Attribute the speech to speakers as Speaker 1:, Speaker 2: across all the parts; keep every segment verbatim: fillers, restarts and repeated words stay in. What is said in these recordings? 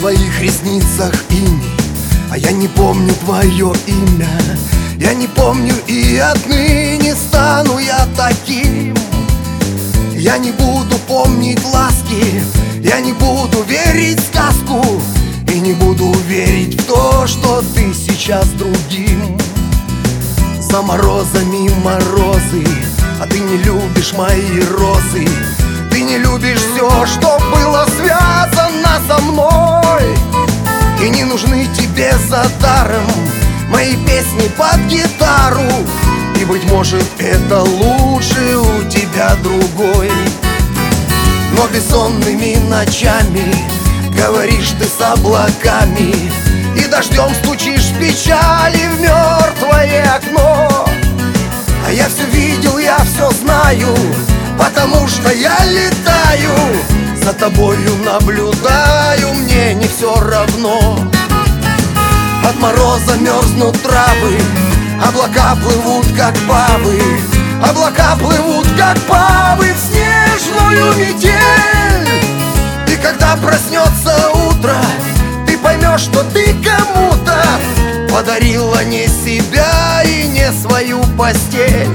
Speaker 1: твоих ресницах иней, а я не помню твое имя. Я не помню и отныне стану я таким. Я не буду помнить ласки, я не буду верить в сказку, и не буду верить в то, что ты сейчас другим. За морозами морозы, а ты не любишь мои розы. Ты не любишь все, что было связано со мной. И не нужны тебе за даром мои песни под гитару. И, быть может, это лучше у тебя другой. Но бессонными ночами говоришь ты с облаками, и дождем стучишь в печали в мертвое окно. А я все видел, я все знаю, потому что я летаю, за тобою наблюдаю, мне не все равно. От мороза мерзнут травы, облака плывут как павы, облака плывут как павы в снежную метель. И когда проснется утро, ты поймешь, что ты кому-то подарила не себя и не свою постель.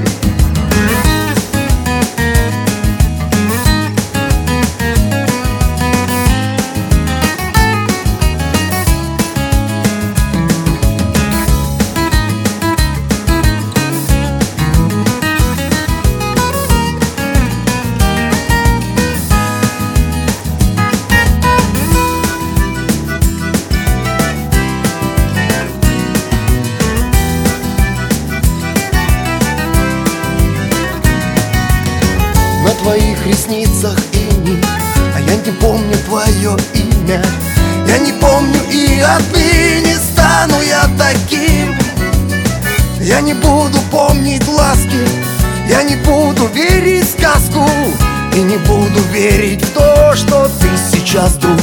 Speaker 1: На твоих ресницах иней, а я не помню твое имя. Я не помню и отныне стану я таким. Я не буду помнить ласки, я не буду верить в сказку, и не буду верить в то, что ты сейчас друг.